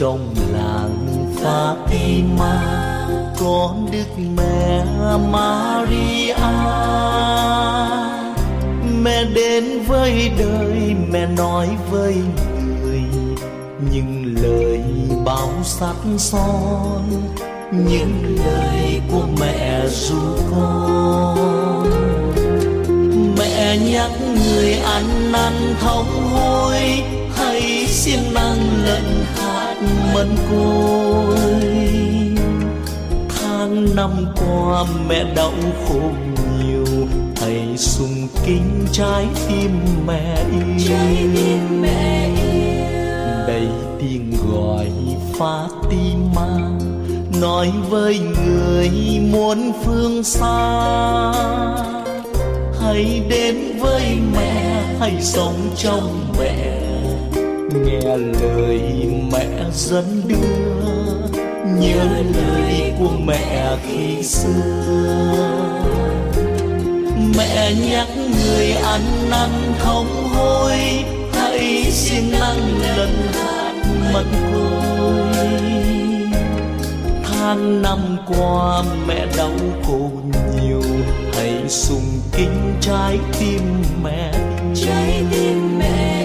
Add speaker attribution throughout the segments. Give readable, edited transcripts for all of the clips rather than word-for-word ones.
Speaker 1: trong làng Fatima có Đức Mẹ Maria. Mẹ đến với đời, mẹ nói với người những lời bao sắt son, những lời của mẹ ru con. Mẹ nhắc người ăn năn thống hối, hãy siêng năng lần hát mân côi. Tháng năm qua mẹ đau khổ nhiều, hãy sung kính trái tim mẹ yêu. Đây tiếng gọi Fatima, nói với người muôn phương xa. Hãy đến với mẹ, hãy sống trong mẹ, nghe lời mẹ dẫn đưa, nhớ lời của mẹ khi xưa. Mẹ nhắc người ăn năn thống hối, hãy siêng năng lần hát mân côi. Tháng năm qua mẹ đau khổ nhiều, hãy sung kính trái tim mẹ. Trái tim mẹ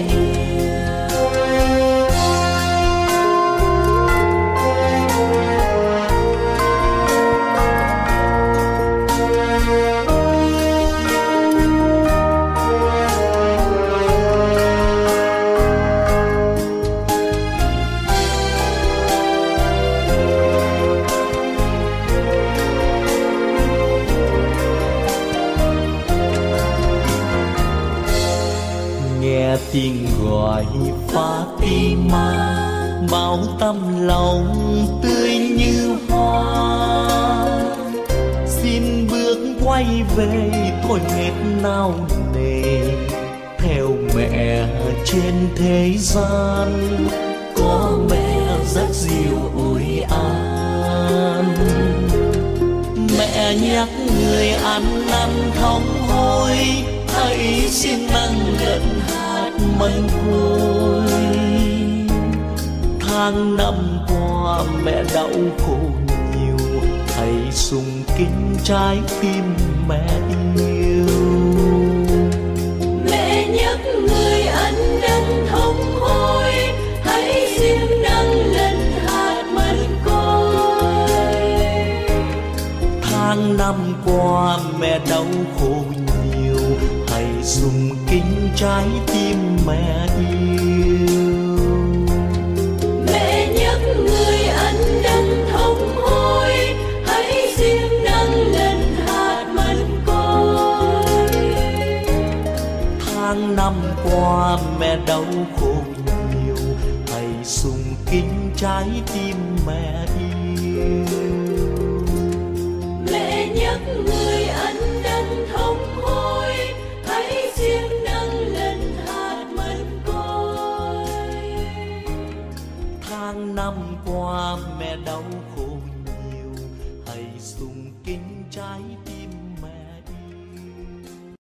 Speaker 1: tiếng gọi Fatima, bao tâm lòng tươi như hoa. Xin bước quay về thôi hết nao nề, theo mẹ trên thế gian. Có mẹ rất dịu ủi an, mẹ nhắc người ăn năn thống hối, hãy siêng năng lần hát mân côi. Tháng năm qua mẹ đau khổ nhiều, hãy sung kính trái tim mẹ yêu.
Speaker 2: Mẹ nhắc người ăn năn thống hối, hãy siêng năng lần hát mân côi.
Speaker 1: Tháng năm qua mẹ đau khổ nhiều, hãy sung kính trái tim mẹ yêu.
Speaker 2: Mẹ nhắc người ăn năn thống hối, hãy siêng năng lần hát mân côi.
Speaker 1: Tháng năm qua mẹ đau khổ nhiều, hãy sung kính trái tim mẹ yêu.
Speaker 2: Mẹ nhắc người ăn năn thống hối, hãy siêng năng lần hát mân côi.
Speaker 1: Tháng năm qua mẹ đau khổ nhiều, hãy sung kính trái tim mẹ yêu.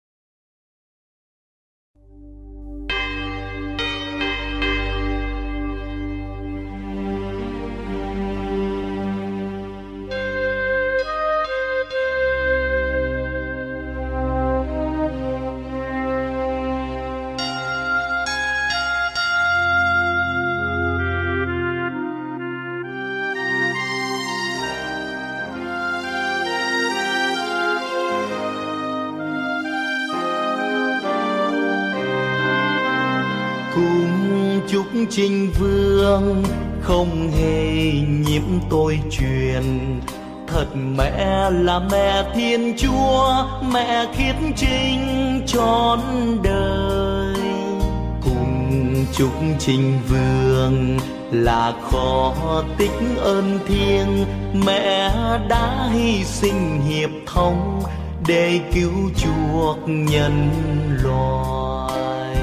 Speaker 1: Cung chúc Trinh Vương không hề nhiễm tôi truyền, thật mẹ là mẹ Thiên Chúa, mẹ khiết trinh trọn đời. Cùng chúc Trinh Vương là khó tích ơn thiêng, mẹ đã hy sinh hiệp thông để cứu chuộc nhân loại.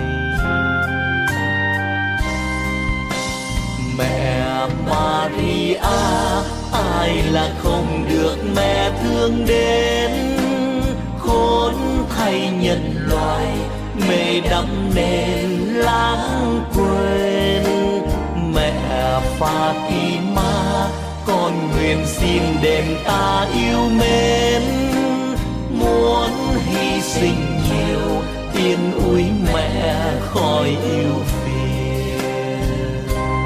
Speaker 1: Mẹ Maria, ai là không được mẹ thương đến, khốn thay nhân loại mê đắm nên lãng quên. Mẹ Fatima, con nguyện xin đền ta yêu mến, muốn hy sinh nhiều yên ủi mẹ khỏi yêu phiền.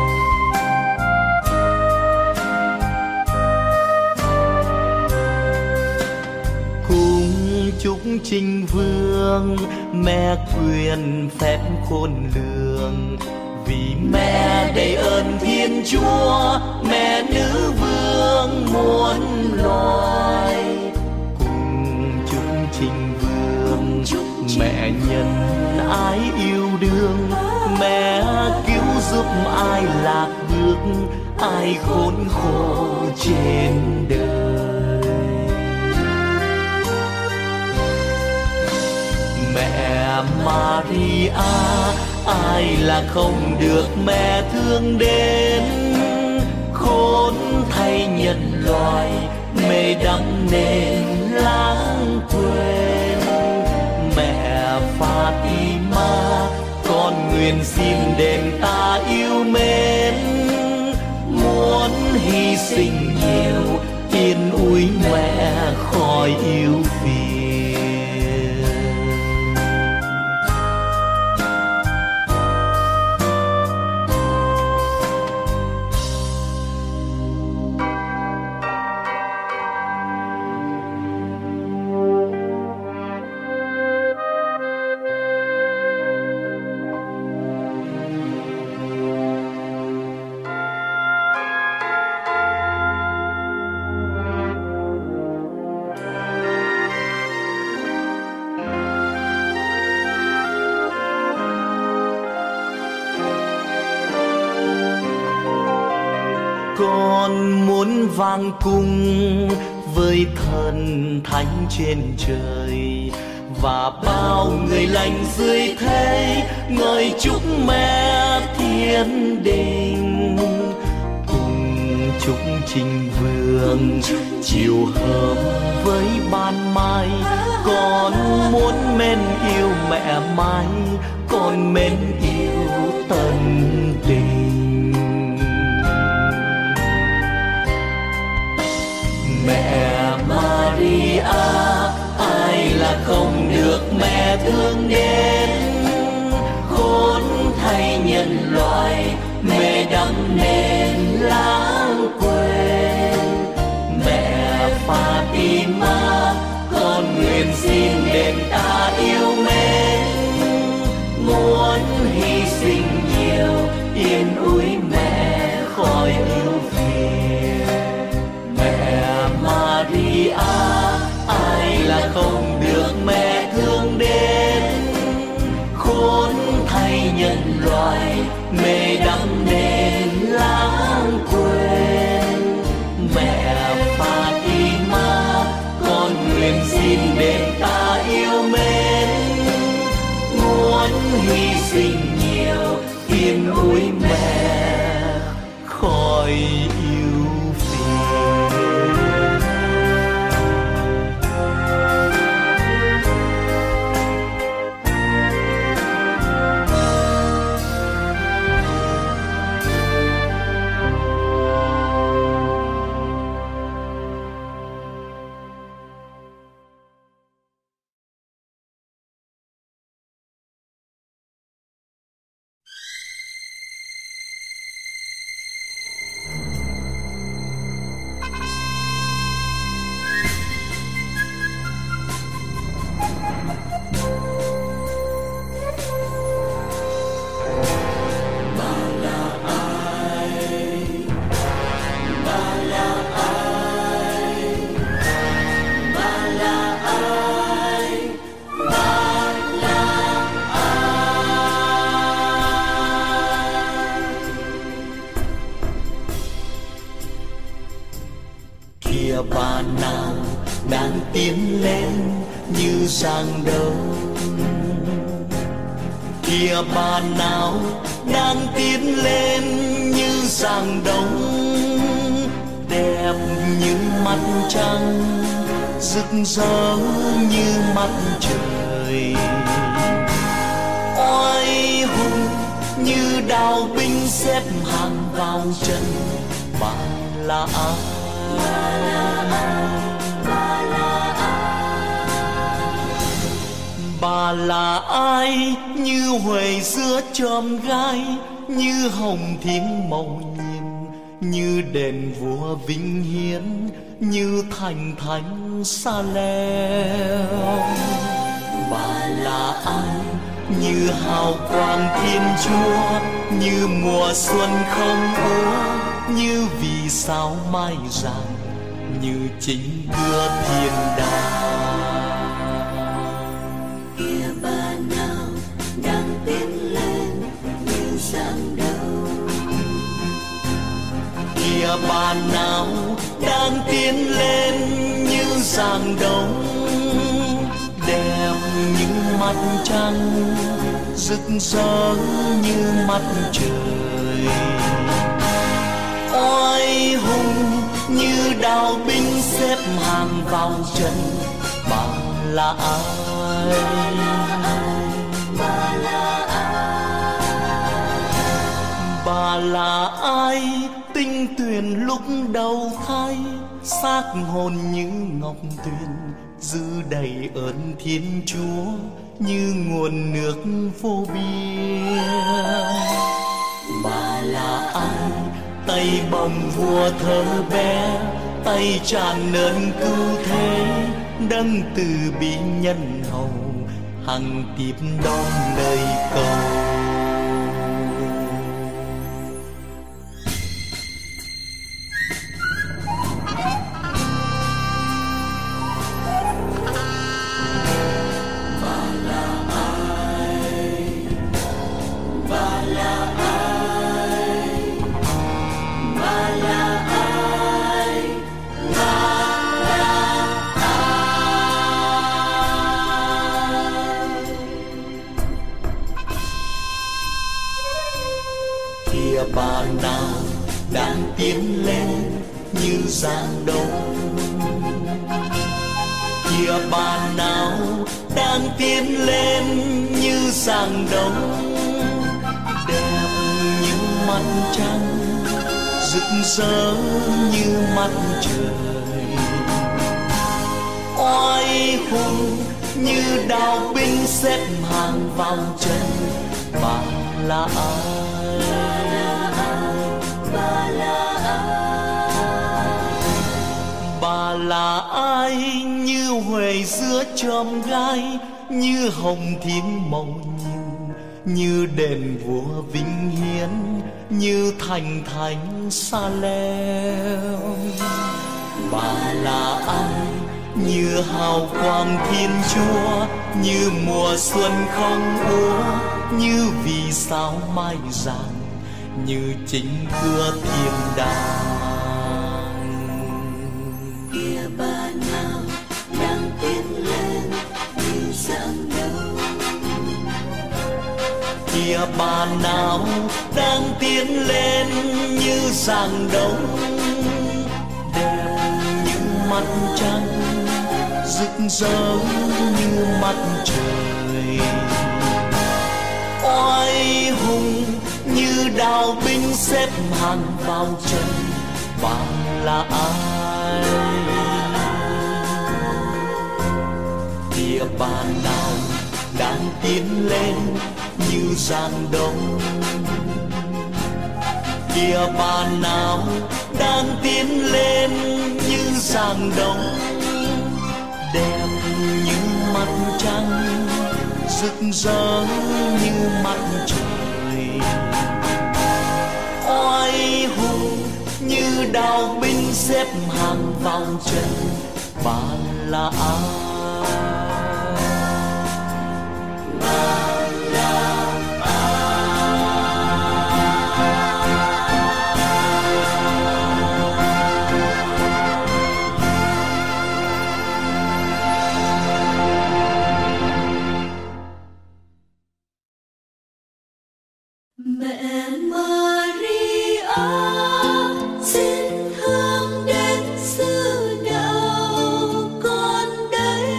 Speaker 1: Cùng chúc Trinh Vương mẹ quyền phép khôn lường, vì mẹ đầy ơn Thiên Chúa, mẹ nữ vương muôn loài. Cùng chúc Trinh Vương mẹ nhân ái yêu đương, mẹ cứu giúp ai lạc bước, ai khốn khổ trên đời. Mẹ Maria, ai là không được mẹ thương đến, khốn thay nhân loại mê đắm nên lãng quên. Mẹ Fatima, con nguyện xin đền ta yêu mến, muốn hy sinh nhiều yên ủi mẹ khỏi yêu phiền. Con muốn vang cung với thần thánh trên trời, và bao người lành dưới thế ngợi chúc mẹ thiên đình. Cùng chúc Trinh Vương chiều hôm với ban mai, con muốn mến yêu mẹ mãi, con mến yêu tận tình. Mẹ Maria, ai là không được mẹ thương đến, khốn thay nhân loại mê đắm nên lãng quên. Mẹ Fatima, con nguyện xin đền ta yêu mến, muốn hy sinh nhiều yên ủi mẹ khỏi yêu phiền. Mẹ Maria, ai là không được mẹ thương đến, khốn thay nhân loại mê đắm nên lãng quên. Mẹ Fatima, con nguyện xin đền ta yêu mến, muốn hy sinh nhiều yên ủi mẹ khỏi yêu phiền. Kìa bà nào đang tiến lên như giang đông, kìa bà nào đang tiến lên như giang đông, đẹp như mặt trăng, rực rỡ như mặt trời, oai hùng như đào binh xếp hàng vào chân. Bà là ai?
Speaker 2: Bà là ai? Bà là ai?
Speaker 1: Bà là ai? Như huệ giữa chòm gai, như hồng thiên màu nhiệm, như đền vua vinh hiến, như thành thánh Sa-lem. Bà là ai? Như hào quang Thiên Chúa, như mùa xuân không úa, như vì sao mai rạng, như chính đưa thiên đàng.
Speaker 2: Kìa bà nào đang tiến lên như dạng đầu.
Speaker 1: Kìa bà nào đang tiến lên như dạng đông, đẹp như mặt trăng, rực rỡ như mặt trời. Oai hùng như đạo binh xếp hàng vào trận. Bà là ai?
Speaker 2: Bà là ai?
Speaker 1: Bà là ai? Tinh tuyền lúc đầu thai, xác hồn như ngọc tuyền, dư đầy ơn Thiên Chúa như nguồn nước vô biên. Bà là ai? Tay bồng vua thơ bé, tay tràn ơn cứu thế, đấng từ bi nhân hậu, hằng tiếp đón lời cầu. Bà nào đang tiến lên như dạng đông. Kìa bà nào đang tiến lên như dạng đông, đẹp như mặt trăng, rực rỡ như mặt trời. Oai hùng như đạo binh xếp hàng vào chân. Bà là ai?
Speaker 2: Bà là ai?
Speaker 1: Bà là ai? Như huệ giữa chòm gai, như hồng thiên màu nhiệm, như đền vua vinh hiến, như thành thánh Sa-lem. Bà là ai? Như hào quang Thiên Chúa, như mùa xuân không úa, như vì sao mai rạng, như chính cửa thiên đàng.
Speaker 2: Kìa bà nào đang tiến lên như dạng đầu.
Speaker 1: Kìa bà nào đang tiến lên như dạng đông, đẹp như mặt trăng, rực rỡ như mặt trời. Oai hùng như đạo binh xếp hàng vào trận. Bà là ai? Kìa bà nào đang tiến lên như dạng đông. Kìa bà nào đang tiến lên như dạng đông, đẹp như mặt trăng, rực rỡ như mặt trời. Oai hùng như đạo binh xếp hàng vào trận. Bà là ai? Bà là
Speaker 2: Mẹ Maria xin hương đến xứ đạo con đây.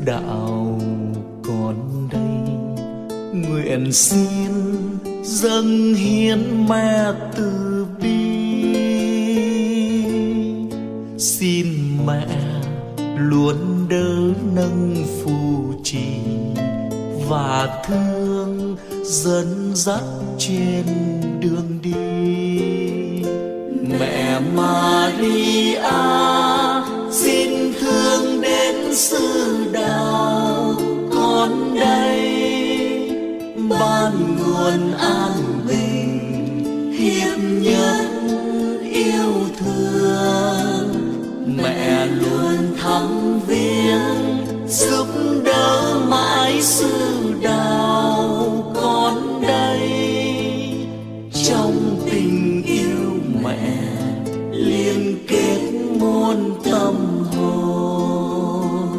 Speaker 1: đạo còn đây, nguyện xin dâng hiến mẹ từ bi. Xin mẹ luôn đỡ nâng phù trì và thương dẫn dắt trên đường đi. Mẹ Maria xin thương đến xứ đạo con đây, ban nguồn an bình hiệp nhất yêu thương. Mẹ luôn thăm viếng giúp đỡ mãi xứ đạo con đây, trong tình yêu mẹ liên kết muôn tâm hồn.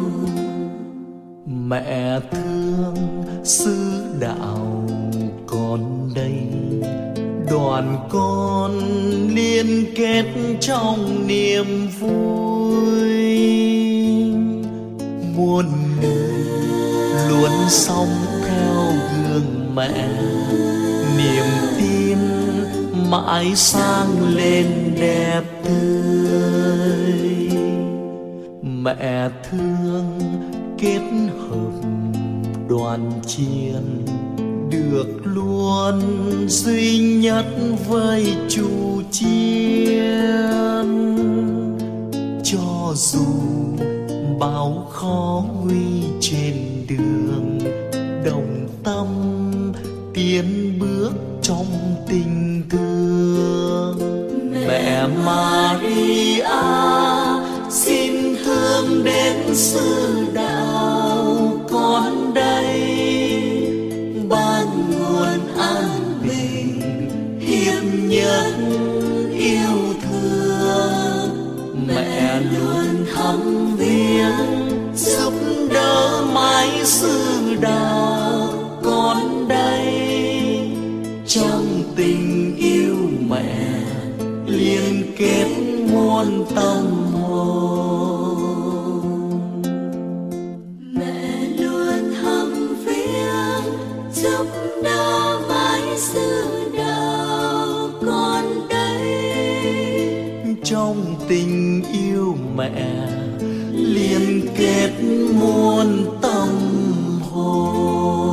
Speaker 1: Mẹ thương xứ đạo con đây, đoàn con liên kết trong niềm vui. Muôn người luôn sống theo gương mẹ, niềm tin mãi sáng lên đẹp tươi. Mẹ thương kết hợp đoàn chiên, được luôn duy nhất với chủ chiên. Cho dù bao khó nguy trên đường, đồng tâm tiến bước trong tình thương. Mẹ Maria xin thương đến xứ đạo con đây, ban nguồn an bình hiệp nhất yêu thương. Mẹ luôn thăm viếng giúp đỡ mãi xứ đạo con đây, trong tình yêu mẹ liên kết muôn tâm hồn.
Speaker 2: Mẹ luôn thăm viếng giúp đỡ mãi xứ đạo con đây,
Speaker 1: trong tình yêu mẹ liên kết muôn tâm hồn.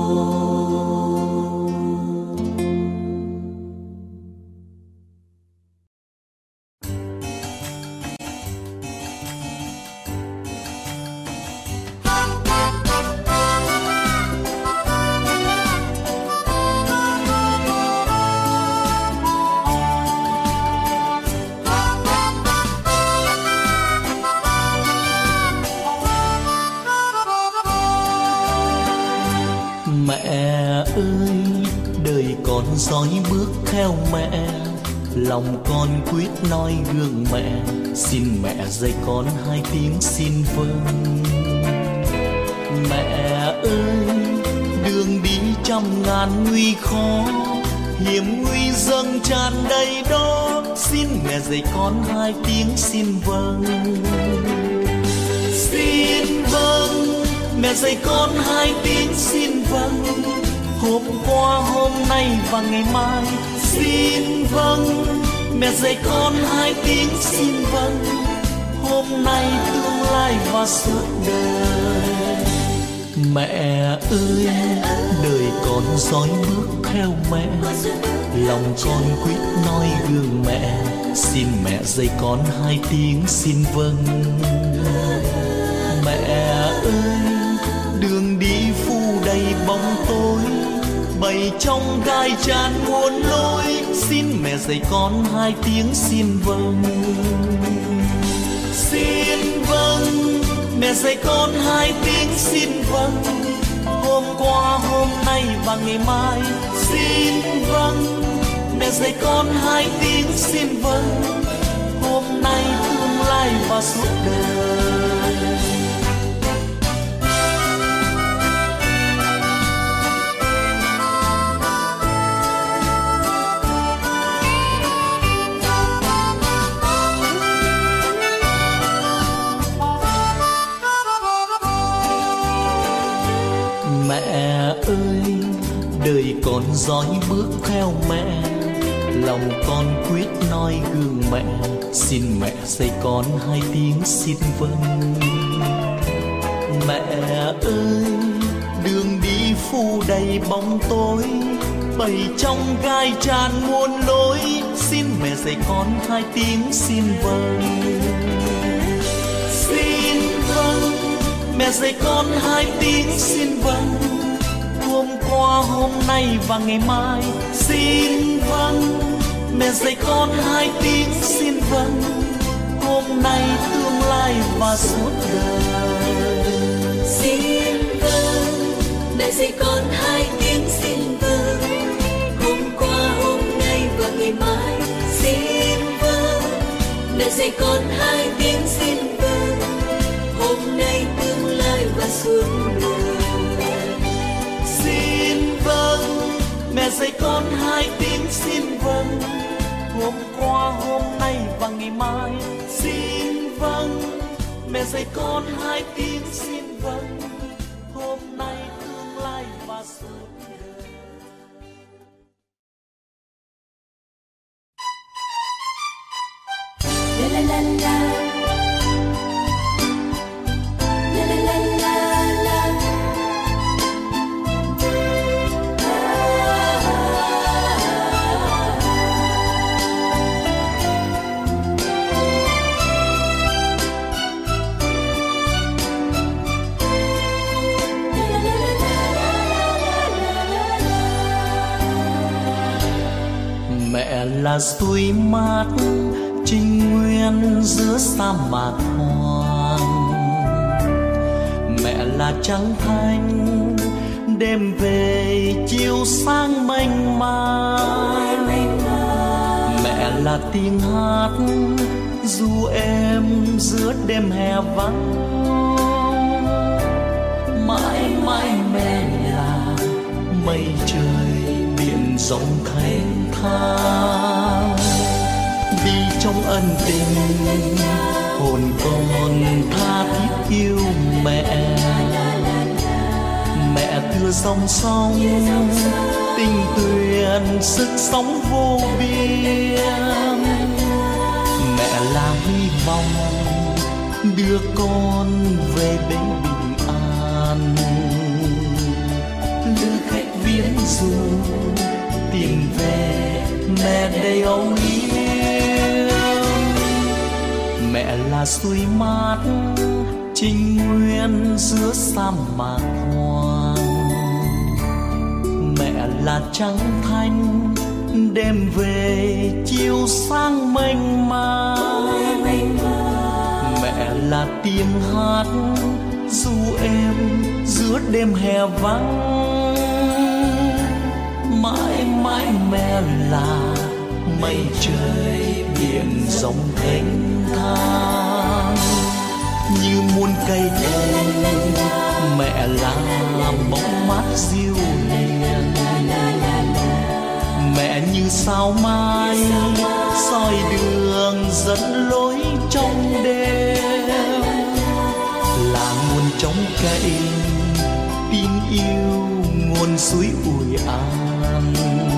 Speaker 1: Mẹ ơi, đời con dõi bước theo mẹ, lòng con quyết nói gương mẹ. Xin mẹ dạy con hai tiếng xin vâng. Mẹ ơi, đường đi trăm ngàn nguy khó, hiểm nguy dâng tràn đầy đó. Xin mẹ dạy con hai tiếng xin vâng. Xin vâng, mẹ dạy con hai tiếng xin vâng. Hôm qua, hôm nay và ngày mai xin vâng. Mẹ dạy con hai tiếng xin vâng. Hôm nay, tương lai và suốt đời. Mẹ ơi, đời con dõi bước theo mẹ, lòng con quyết nói gương mẹ. Xin mẹ dạy con hai tiếng xin vâng. Mẹ ơi, đường đi phủ đầy bóng tối, bầy trong gai tràn muôn lối. Xin mẹ dạy con hai tiếng xin vâng. Xin vâng, mẹ dạy con hai tiếng xin vâng. Hôm qua, hôm nay và ngày mai xin vâng. Mẹ dạy con hai tiếng xin vâng. Hôm nay, tương lai và suốt đời. con dõi bước theo mẹ, lòng con quyết nói gương mẹ, xin mẹ dạy con hai tiếng xin vâng. Mẹ ơi, đường đi phủ đầy bóng tối, bầy trong gai tràn muôn lối, xin mẹ dạy con hai tiếng xin vâng. Xin vâng, mẹ dạy con hai tiếng xin vâng, hôm qua hôm nay và ngày mai. Xin vâng, mẹ dạy con hai tiếng xin vâng, hôm nay tương lai và suốt đời.
Speaker 2: Xin vâng, mẹ dạy con hai tiếng xin vâng, hôm qua hôm nay và ngày mai. Xin vâng, mẹ dạy con hai tiếng xin vâng, hôm nay tương lai và suốt đời.
Speaker 1: Xin vâng, mẹ dạy con hai tiếng xin vâng, hôm qua hôm nay và ngày mai. Xin vâng, mẹ dạy con hai tiếng xin vâng, hôm nay tương lai và suốt đời.
Speaker 2: La la la la, la la la la la.
Speaker 1: Mẹ là suối mát trinh nguyên giữa sa mạc hoang, mẹ là trăng thanh đêm về chiều sáng mênh mang. Mẹ là tiếng hát du êm giữa đêm hè vắng, mãi mãi mẹ là mây trời biển rộng thanh thang. Đi trong ân tình hồn con tha thiết yêu mẹ, mẹ thưa dòng sông tình tuyền sức sống vô biên. Mẹ là hy vọng đưa con về bên bình an, lữ khách viễn du tìm về mẹ đầy âu yếm. Mẹ là suối mát trinh nguyên giữa sa mạc hoang, mẹ là trăng thanh đêm về chiều sáng mênh mang. Mẹ là tiếng hát du êm giữa đêm hè vắng, mãi mãi mẹ là mây trời biển rộng thanh thang. Như muôn cây cành mẹ là bóng mát diêu hiền, mẹ như sao mai soi đường dẫn lối trong đêm, là nguồn trống cậy tin yêu nguồn suối ủi an.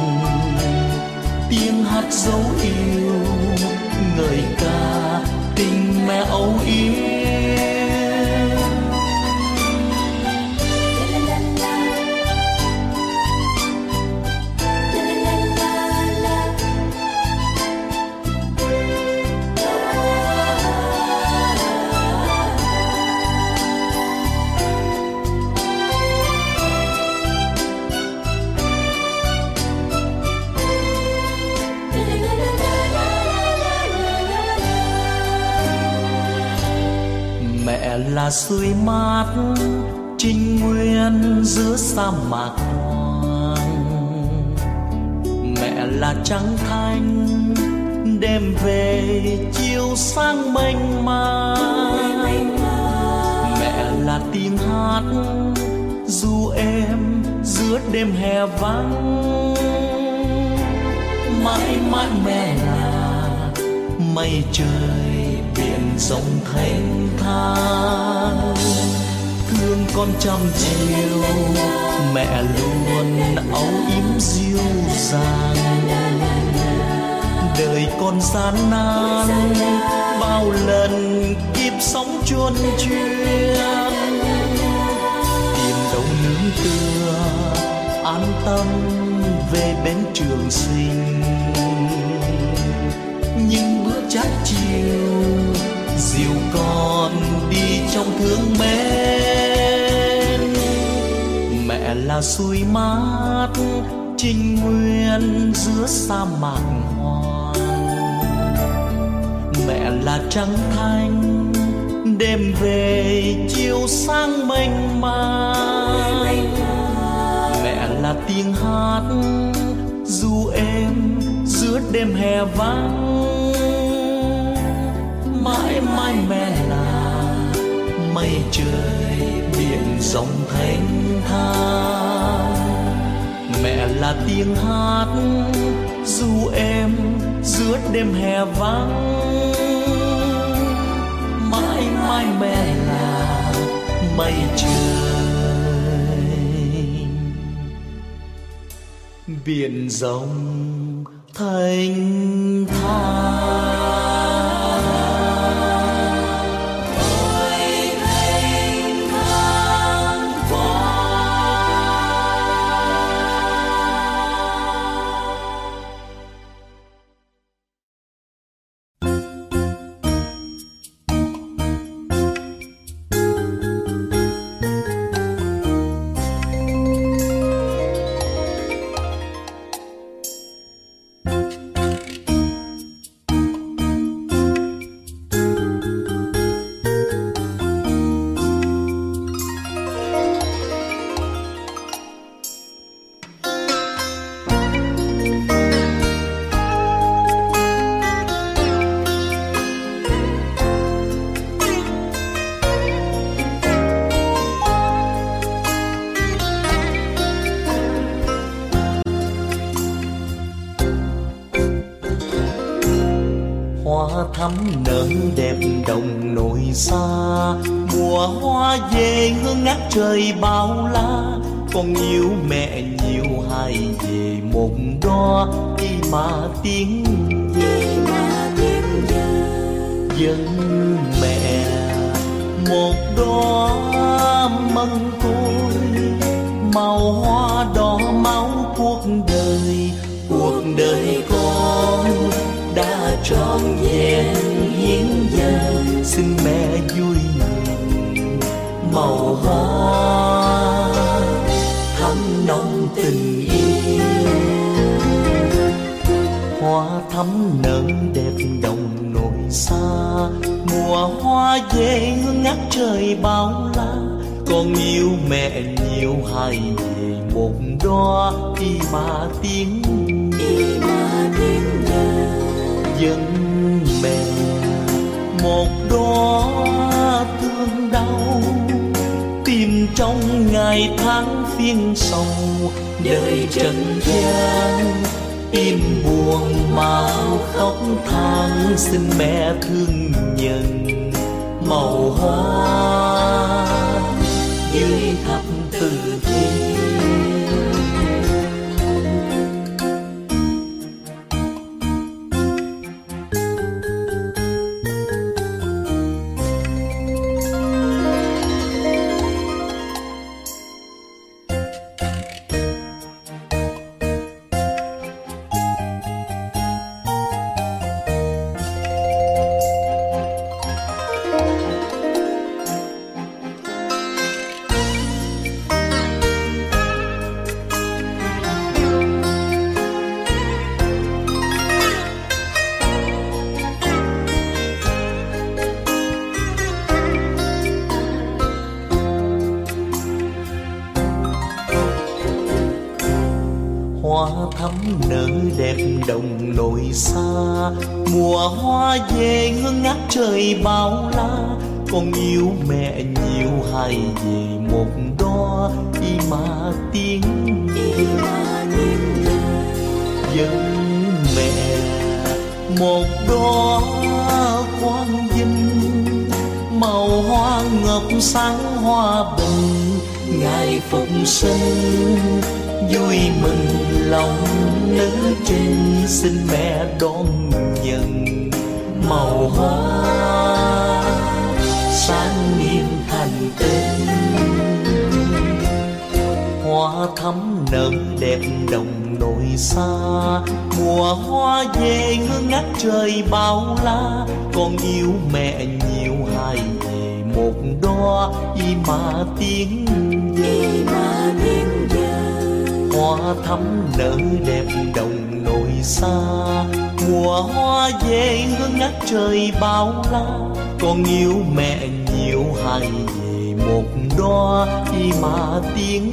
Speaker 1: Tiếng hát dấu yêu ngợi ca tình mẹ âu yếm. Mẹ là suối mát trinh nguyên giữa sa mạc hoang, mẹ là trăng thanh đêm về chiều sáng mênh mang. Mẹ là tiếng hát du êm giữa đêm hè vắng, mãi mãi mẹ là mây trời biển rộng thanh thang. thương con trăm chiều, mẹ luôn âu yếm dịu dàng. Đời con gian nan bao lần kiếp sống chuôn chuyên, tìm đâu nương tựa an tâm về bên trường sinh. Nhưng bữa chát chiều dìu con đi trong thương mến, mẹ là suối mát trinh nguyên giữa sa mạc hoang. Mẹ là trăng thanh đêm về chiều sáng mênh mang. Mẹ là tiếng hát du êm giữa đêm hè vắng. Mãi mãi mẹ là mây trời biển rộng thanh thang. Mẹ là tiếng hát du êm giữa đêm hè vắng. Mãi mãi mẹ là mây trời biển rộng thanh thang. Thắm nở đẹp đồng nội xa, mùa hoa về hương ngát trời bao la. Con yêu mẹ nhiều hay về một đóa đi mà tiếng về dân mẹ một đóa măng côi, màu hoa đỏ máu cuộc đời con đã trọn vẹn hiến dâng. Xin mẹ vui mừng màu hoa thắm nồng tình yêu. Hoa thắm nở đẹp đồng nội xa, mùa hoa về hương ngát trời bao la. Con yêu mẹ nhiều hay về một đóa đi mà tiếng dân mẹ một đóa thương đau, tìm trong ngày tháng phiên sầu. Đời trần gian tim buồn mau khóc than. Xin mẹ thương nhận màu hoa dưới thập tự thiên. Hoa thắm nở đẹp đồng nội xa, mùa hoa về hương ngát trời bao la. Con yêu mẹ nhiều hay về một đóa đi mà tiếng dân mẹ một đóa quang vinh, màu hoa ngỡ hợp sáng hoa bình, ngày phục sinh vui mừng lòng nữ trinh, xin mẹ đón nhận màu hoa sáng nghiêm thành tinh. Hoa thắm nở đẹp đồng nội xa, mùa hoa về hương ngát trời bao la, con yêu mẹ nhiều hai về một đóa y mà tiếng hoa thắm nở đẹp đồng nội xa, mùa hoa về hương ngát trời bao la, con yêu mẹ nhiều hai về một đóa y mà tiếng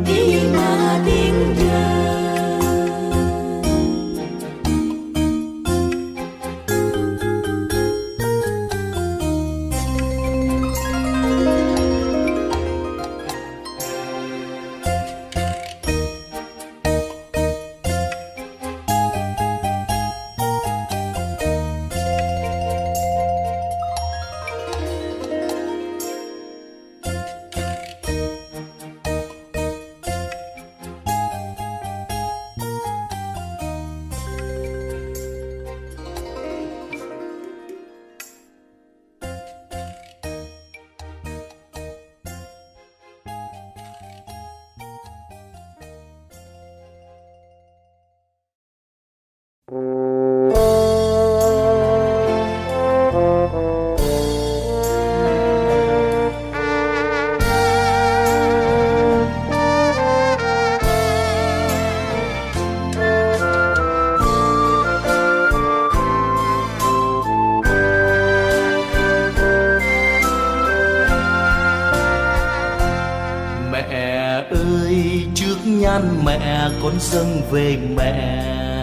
Speaker 1: mẹ con dâng về mẹ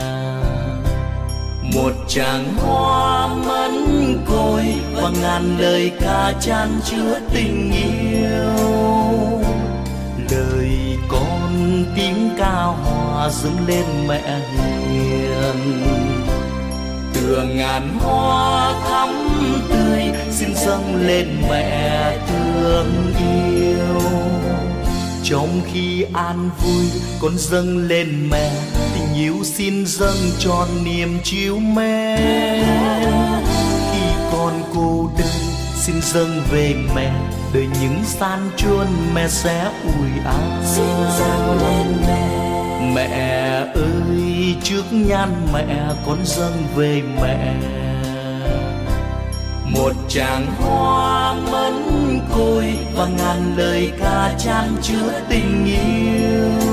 Speaker 1: một tràng hoa mẫn côi và ngàn lời ca chan chứa tình yêu. Lời con tiếng ca hòa dâng lên mẹ hiền, tựa ngàn hoa thắm tươi xin dâng lên mẹ thương yêu. Trong khi an vui con dâng lên mẹ, tình yêu xin dâng tròn niềm chiếu mến. Khi con cô đơn xin dâng về mẹ, đời những gian truân mẹ sẽ ủi an.
Speaker 2: Xin dâng lên mẹ,
Speaker 1: mẹ ơi trước nhan mẹ con dâng về mẹ một tràng hoa mẫn côi và ngàn lời ca chan chứa tình yêu.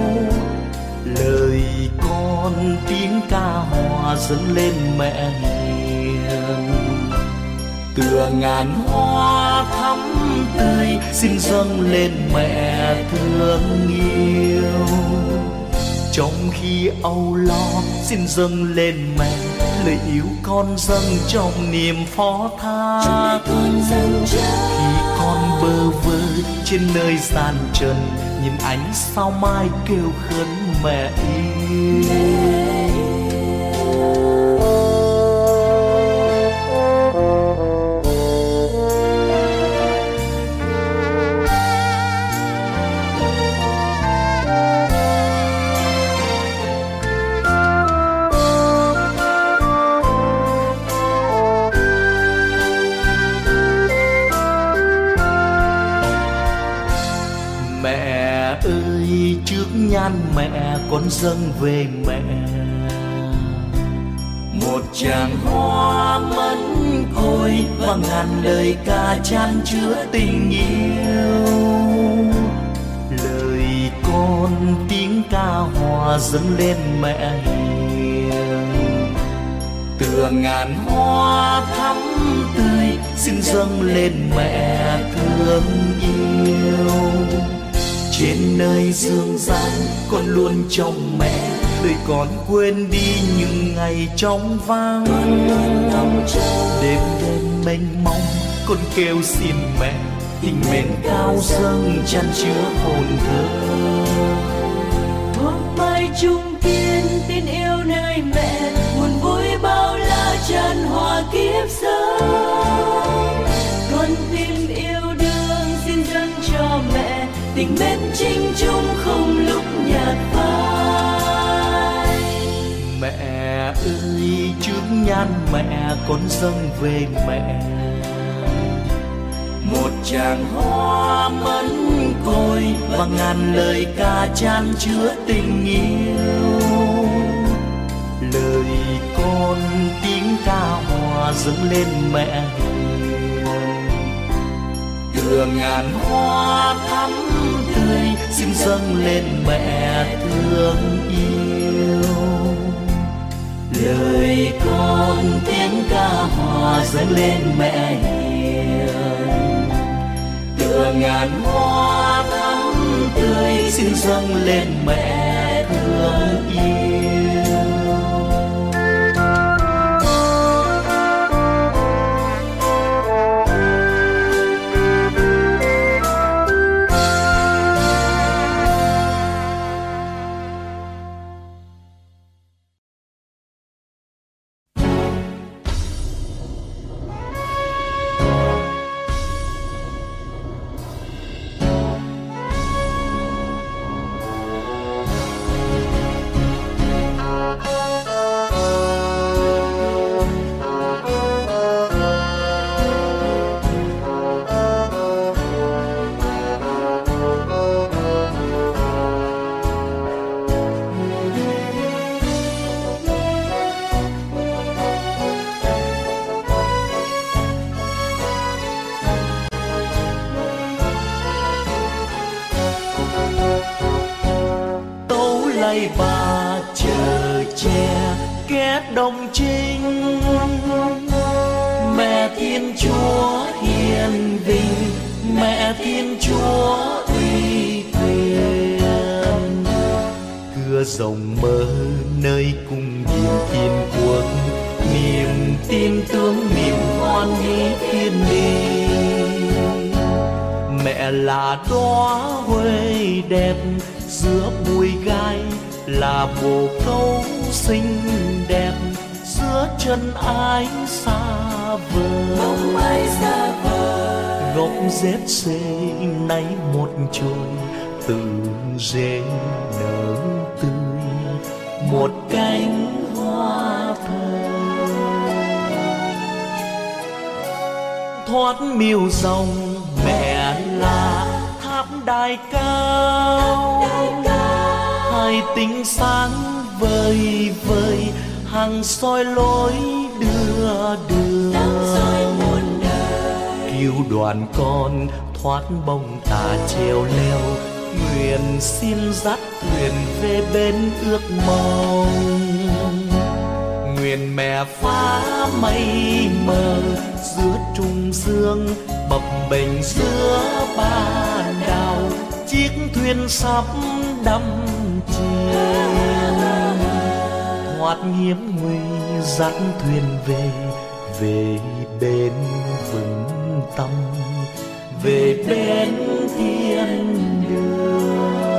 Speaker 1: Lời con tiếng ca hòa dâng lên mẹ hiền, tựa ngàn hoa thắm tươi xin dâng lên mẹ thương yêu. Trong khi âu lo xin dâng lên mẹ, lời yêu con dâng trong niềm phó thác. Khi con bơ vơ trên nơi gian trần, nhìn ánh sao mai kêu khấn mẹ yêu. Nhan mẹ con dâng về mẹ một tràng hoa mẫn côi và ngàn lời ca chan chứa tình yêu. Lời con tiếng ca hòa dâng lên mẹ hiền, tựa ngàn hoa thắm tươi xin dâng lên mẹ thương yêu. Trên nơi dương gian con luôn trông mẹ, đời con quên đi những ngày trong vắng. Đêm đêm mênh mông con kêu xin mẹ, tình mến cao dâng chan chứa hồn thơ.
Speaker 2: Hôm mai chung kiên tin yêu nơi mẹ, buồn vui bao la tràn hòa kiếp sống. Con tim yêu đương tình mến chính chung không lúc nhạt phai.
Speaker 1: Mẹ ơi trước nhan mẹ con dâng về mẹ một tràng hoa mẫn côi và ngàn lời ca chan chứa tình yêu. Lời con tiếng ca hòa dâng lên mẹ hiền, tựa ngàn hoa thắm tươi xin dâng lên mẹ thương yêu. Lời con tiếng ca hòa dâng lên mẹ hiền, tựa ngàn hoa thắm tươi xin dâng lên mẹ thương yêu. Lạy bà chờ che kẻ đồng trinh, mẹ Thiên Chúa hiền vinh, mẹ Thiên Chúa uy quyền. Cửa rộng mở nơi cung điện Thiên Quốc, niềm tin tướng niềm hoan hỷ thiên đình. Mẹ là đóa huệ đẹp giữa bụi gai, là bồ câu xinh đẹp giữa chân ái xa vời.
Speaker 2: Bóng ai xa vời,
Speaker 1: gốc rết xê nay một chồi từ rễ nở tươi, một cánh hoa thơm thoát miêu dòng. Mẹ là tháp đài cao, hai tính sáng vời vời, hàng soi lối đưa đường. Cứu đoàn con thoát bóng tà treo leo, nguyện xin dắt thuyền về bên ước mong. Nguyện mẹ phá mây mờ giữa trung dương, bập bềnh giữa ba đảo, chiếc thuyền sắp đắm chìm. Thoát hiểm nguy dắt thuyền về, về bên vững tâm, về bên thiên đường.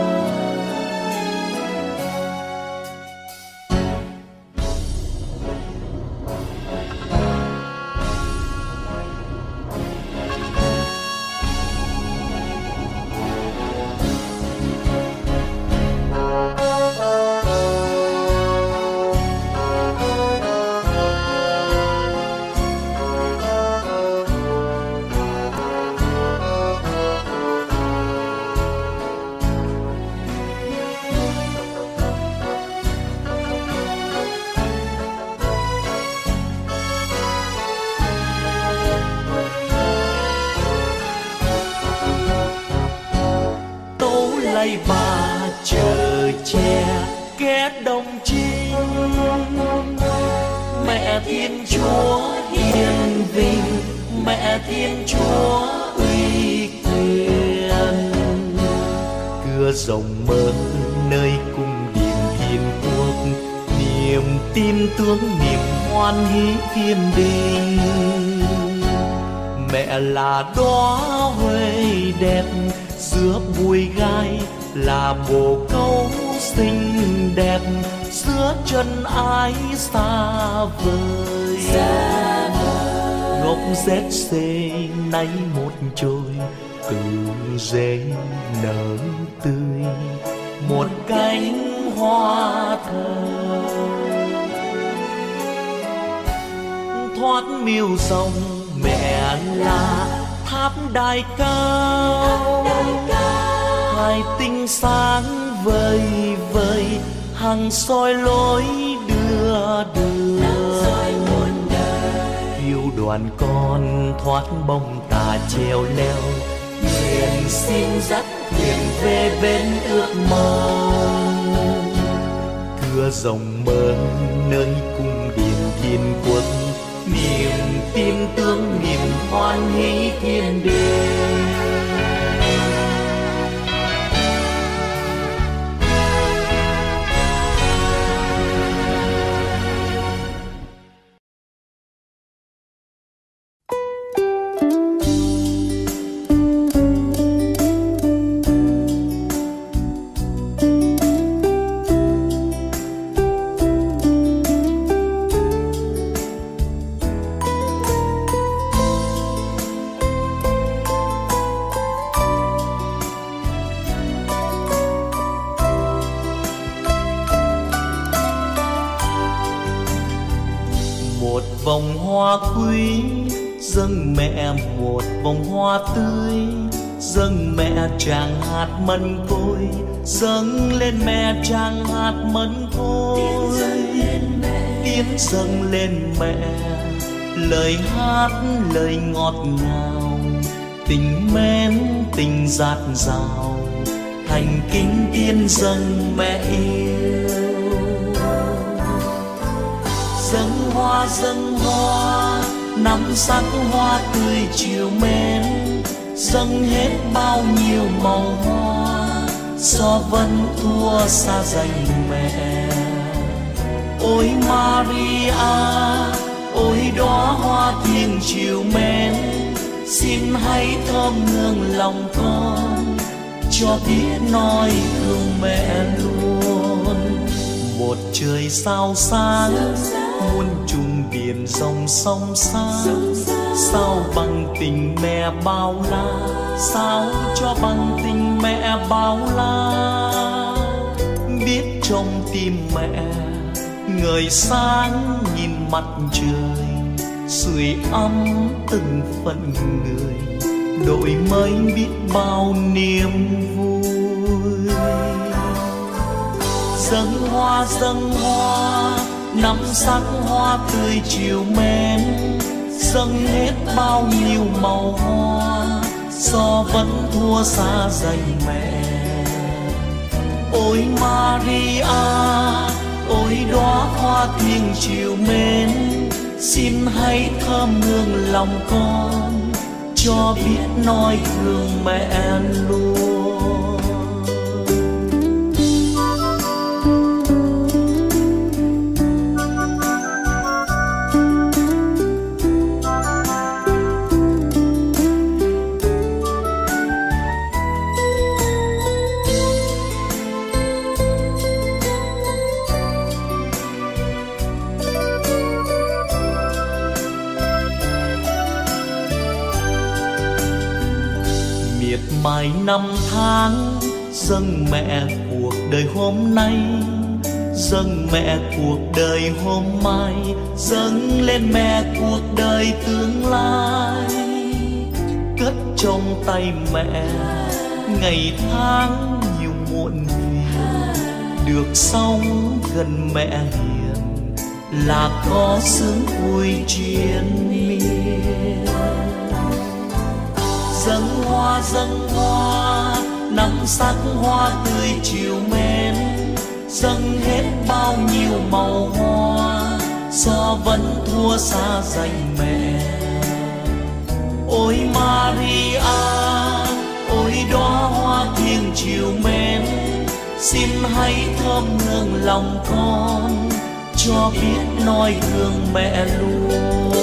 Speaker 1: Lạy bà chờ che kẻ đồng trinh, mẹ Thiên Chúa hiền vinh, mẹ Thiên Chúa uy quyền. Cửa rộng mở nơi cung điện Thiên Quốc, niềm tin tướng niềm hoan hỷ thiên đình. Mẹ là đóa huệ đẹp giữa bụi gai, là bồ câu xinh đẹp giữa chân ái xa vời. Gốc rết xê nay một chồi từ rễ nở tươi một cánh hoa thơ. Thoát miêu rồng mẹ là tháp đài cao, hai tinh sáng vời vời hằng soi lối đưa phiêu đoàn con thoát bông tà treo leo, thuyền xin dắt thuyền về bên ước mơ. Thưa rồng mơ nơi cung điện thiên quốc, niềm tin tương niềm hoan hỷ thiên đàng. Vòng hoa quý dâng mẹ một vòng hoa tươi, dâng mẹ tràng hạt mân côi, dâng lên mẹ tràng hạt mân côi. Tiếng dâng lên mẹ lời hát lời ngọt ngào, tình mến tình dạt dào, thành kính tiên dâng mẹ yêu. Dâng hoa năm sắc hoa tươi chiều mến, dâng hết bao nhiêu màu hoa, so vẫn thua xa dành mẹ. Ôi Maria, ôi đóa hoa thiêng chiều mến, xin hãy thơm hương lòng con, cho biết nói thương mẹ luôn. Một trời sao sáng muôn trùng biển dòng sông xa, sao bằng tình mẹ bao la, sao cho bằng tình mẹ bao la. Biết trong tim mẹ ngời sáng nhìn mặt trời, sưởi ấm từng phận người, đổi mới biết bao niềm vui. Dâng hoa năm sắc hoa tươi chiều mến, dâng hết bao nhiêu màu hoa, so vẫn thua xa dành mẹ. Ôi Maria, ôi đóa hoa thiêng chiều mến, xin hãy thơm hương lòng con, cho biết nói thương mẹ luôn. Mãi năm tháng dâng mẹ cuộc đời hôm nay, dâng mẹ cuộc đời hôm mai, dâng lên mẹ cuộc đời tương lai. Cất trong tay mẹ ngày tháng nhiều muộn phiền, được sống gần mẹ hiền là có sướng vui triền miên. Dâng hoa năm sắc hoa tươi chiều mến, dâng hết bao nhiêu màu hoa, so vẫn thua xa dành mẹ. Ôi Maria, ôi đóa hoa thiêng chiều mến, xin hãy thơm hương lòng con, cho biết nói thương mẹ luôn.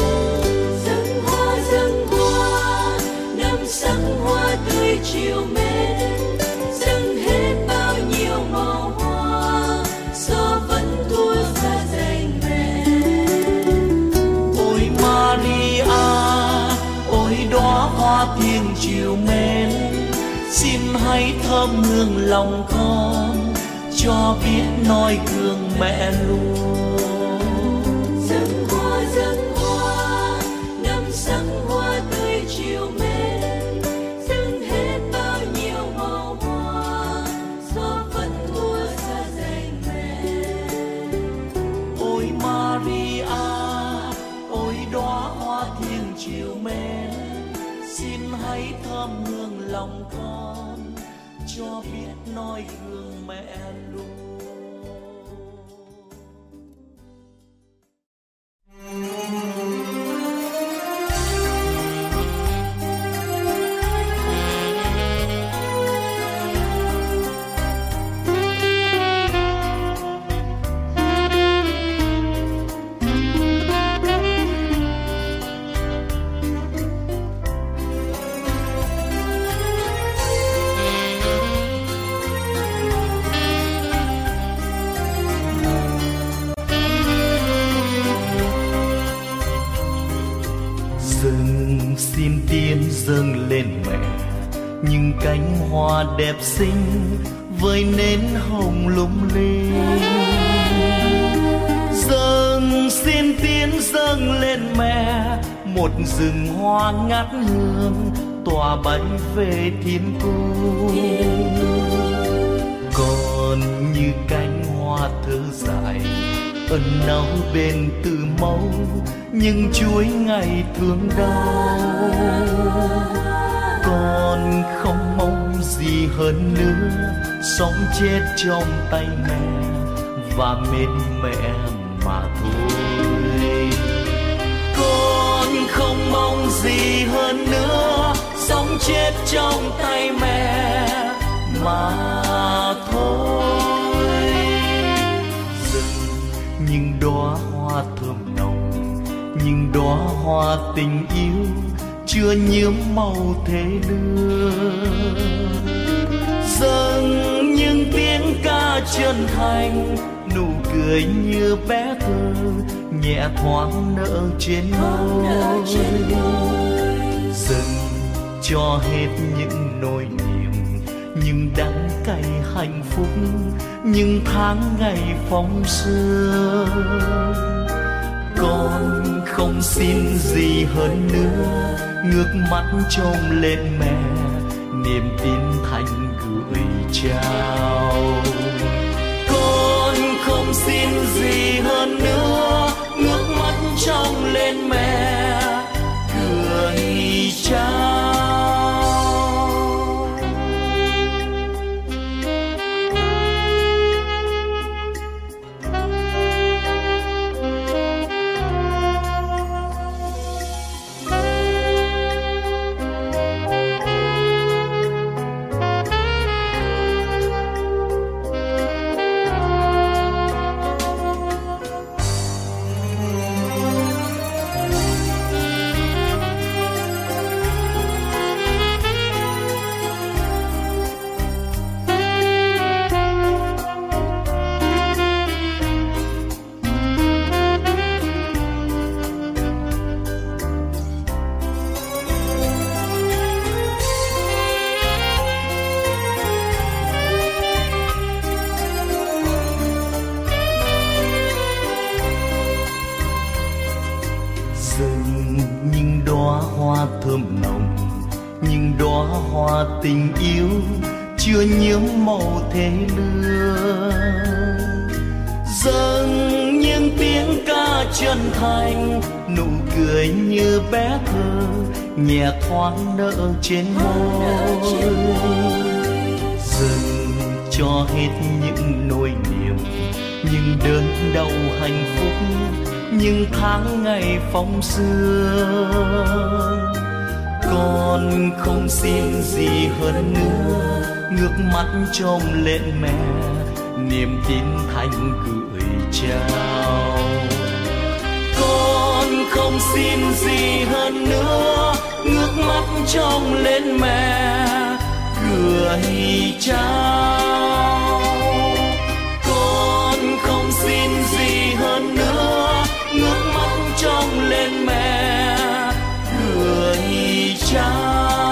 Speaker 2: Sắc hoa tươi chiều mến, dâng hết bao nhiêu màu hoa, so vẫn thua xa dành mẹ.
Speaker 1: Ôi Maria, ôi đóa hoa hoa thiêng chiều mến, xin hãy thơm hương lòng con, cho biết noi gương mẹ luôn.
Speaker 2: Dâng hoa, năm sắc hoa tươi chiều mến, dâng hết bao nhiêu màu hoa, gió vẫn mùa xa dành mẹ.
Speaker 1: Ôi Maria, ôi đóa hoa thiêng chiều mến, xin hãy thơm hương lòng con, cho biết noi gương mẹ luôn. Xin tiến dâng lên mẹ những cánh hoa đẹp xinh với nến hồng lung linh. Xin tiến dâng lên mẹ một rừng hoa ngát hương tỏa bay về thiên cung. Còn như cánh hoa thơ dại ẩn náu bên từ mẫu nhưng chuối ngày thương đau. Con không mong gì hơn nữa sống chết trong tay mẹ và mến mẹ mà thôi. Con không mong gì hơn nữa sống chết trong tay mẹ mà thôi. Dừng những đóa hoa thơm nồng, những đóa hoa tình yêu chưa nhuốm màu thế lương. Dâng những tiếng ca chân thành, nụ cười như bé thơ nhẹ thoáng nở trên môi. Dâng cho hết những nỗi niềm, những đắng cay hạnh phúc, những tháng ngày phóng sương. Con không xin gì hơn nữa, ngước mắt trông lên mẹ, niềm tin thành gửi trao. Con không xin gì hơn nữa, ngước mắt trông lên mẹ, gửi trao. Thơm nồng, những đóa hoa tình yêu chưa nhuốm màu thế lương. Dâng những tiếng ca chân thành, nụ cười như bé thơ nhẹ thoáng nở trên môi. Dâng cho hết những nỗi niềm, những đớn đau hạnh phúc, những tháng ngày phóng sương. Con không xin gì hơn nữa, ngước mắt trông lên mẹ, niềm tin thành gửi trao. Con không xin gì hơn nữa, ngước mắt trông lên mẹ, gửi trao. Con không xin gì hơn nữa, ngước mắt trông lên mẹ, gửi trao.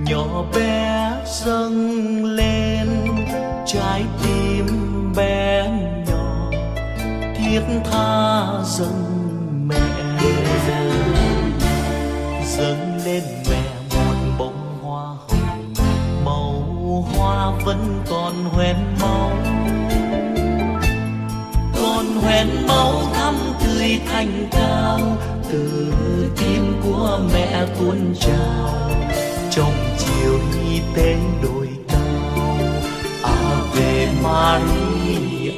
Speaker 1: nhỏ bé dâng lên, trái tim bé nhỏ thiết tha dâng mẹ. Dâng lên mẹ một bông hoa hồng, màu hoa vẫn còn hoen máu, còn hoen máu thắm tươi thanh cao, từ tim của mẹ tuôn trào trong chiều đi tên đồi cao. Ave Maria.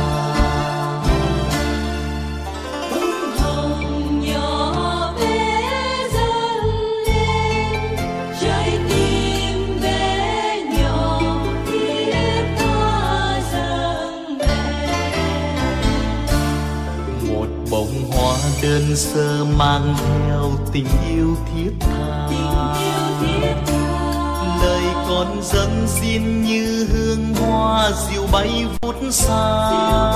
Speaker 2: Bông hồng nhỏ bé dâng lên, trái tim bé nhỏ thiết tha dâng mẹ.
Speaker 1: Một bông hoa đơn sơ mang theo tình yêu thiết tha, lời con dâng xin như hương hoa diều bay vút xa.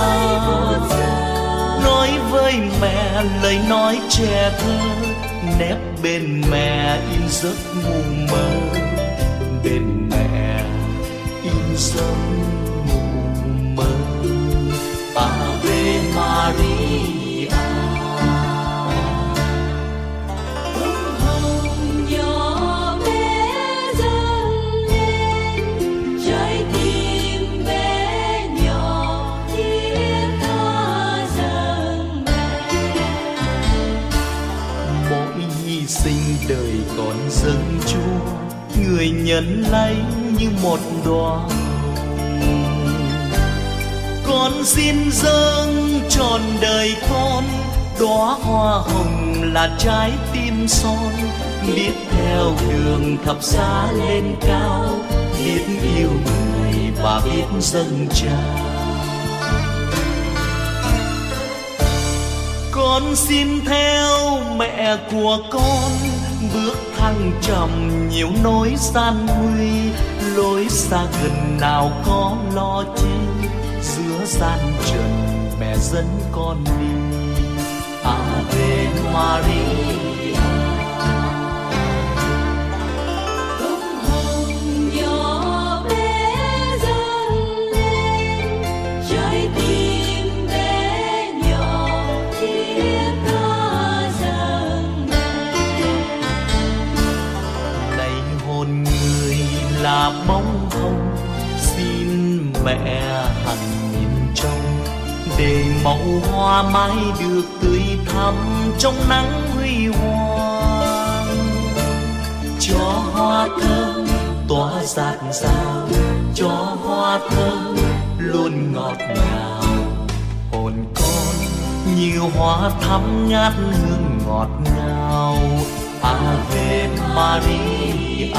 Speaker 1: Nói với mẹ lời nói trẻ thơ, nép bên mẹ in giấc ngủ mơ, bên mẹ in giấc ngủ mơ. Ave Maria. Sinh đời con dâng Chúa, người nhận lấy như một đóa hồng. Con xin dâng trọn đời con, đóa hoa hồng là trái tim son, biết theo đường thập giá lên cao, biết yêu người và biết dâng trao. Con xin theo mẹ của con, bước thăng trầm nhiều nỗi gian nguy, lối xa gần nào có lo chi, giữa gian trần mẹ dẫn con đi. Ave Maria. Là bóng hồng xin mẹ hằng nhìn trông, để màu hoa mãi được tươi thắm trong nắng huy hoàng. Cho hoa thơm tỏa dạt dào, cho hoa thơm luôn ngọt ngào, hồn con như hoa thắm ngát hương ngọt ngào. Ave Maria.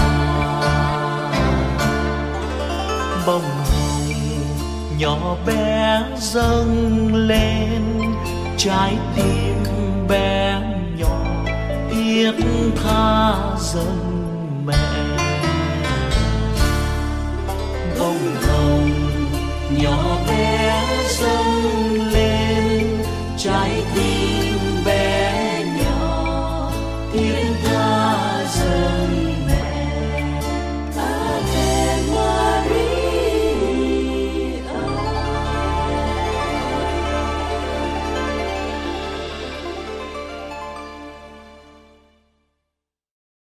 Speaker 1: Bông hồng nhỏ bé dâng lên, trái tim bé nhỏ thiết tha dâng mẹ.